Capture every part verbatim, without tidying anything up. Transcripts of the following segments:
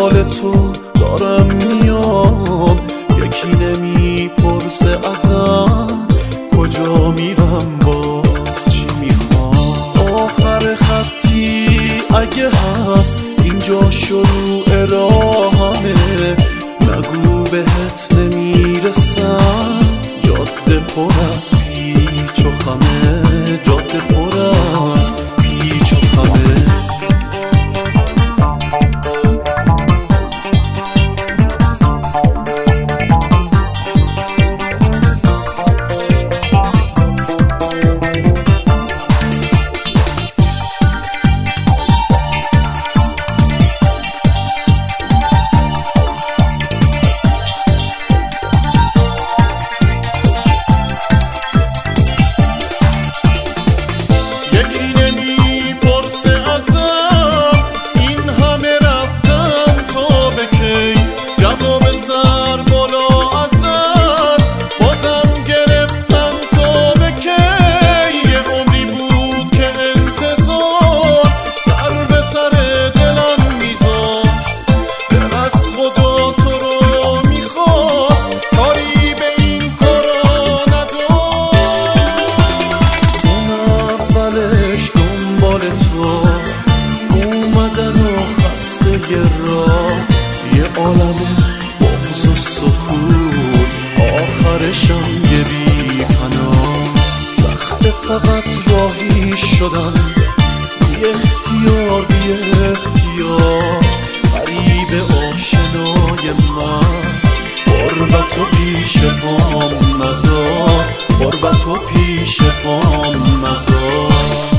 دنبال تو دارم میام، یکی نمیپرسه ازم کجا میرم باز چی میخوام. آخر خطی اگه هست اینجا شروع راهمه، نگو بهت نمیرسم. جاده پر از پیچ و خمه، جاده پر از پیچ و خمه. یه عالم بغض و سکوت، آخرشم یه بی پناه. سخت فقط راهی شدن بی اختیار بی اختیار، غریب آشنای من. غربت و پیش پام نذار، غربت و پیش پام نذار.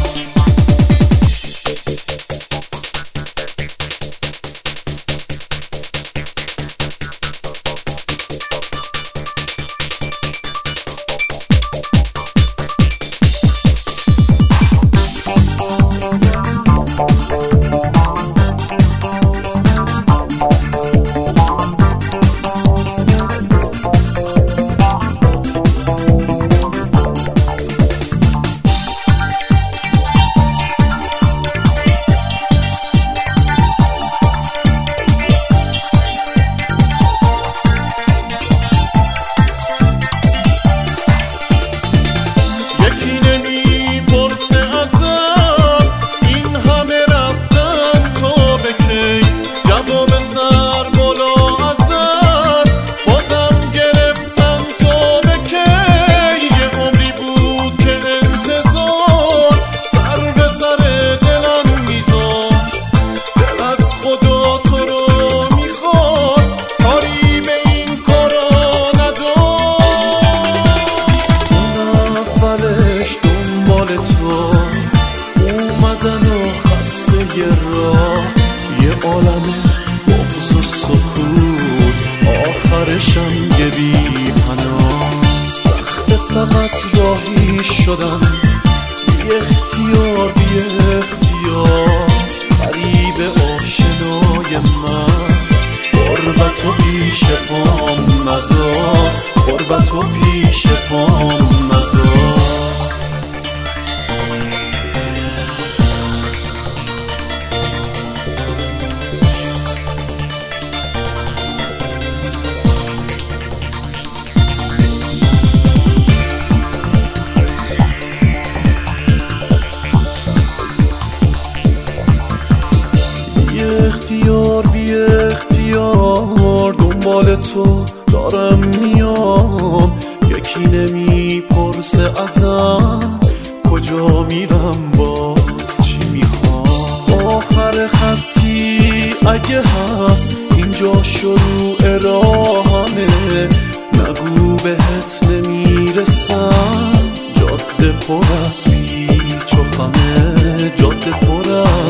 یه عالم بغض و سکوت، آخرشم یه بی پناه. سخت فقط راهی شدم بی اختیار بی اختیار، غریب آشنای من. غربت و پیش پام نذار، غربت و پیش پام نذار. اختیار بی اختیار دنبال تو دارم میام، یکی نمیپرسه ازم کجا میرم باز چی میخوام. آخر خطی اگه هست اینجا شروع راهمه، نگو بهت نمیرسم. جاده پر از پیچ و خمه، جاده پر از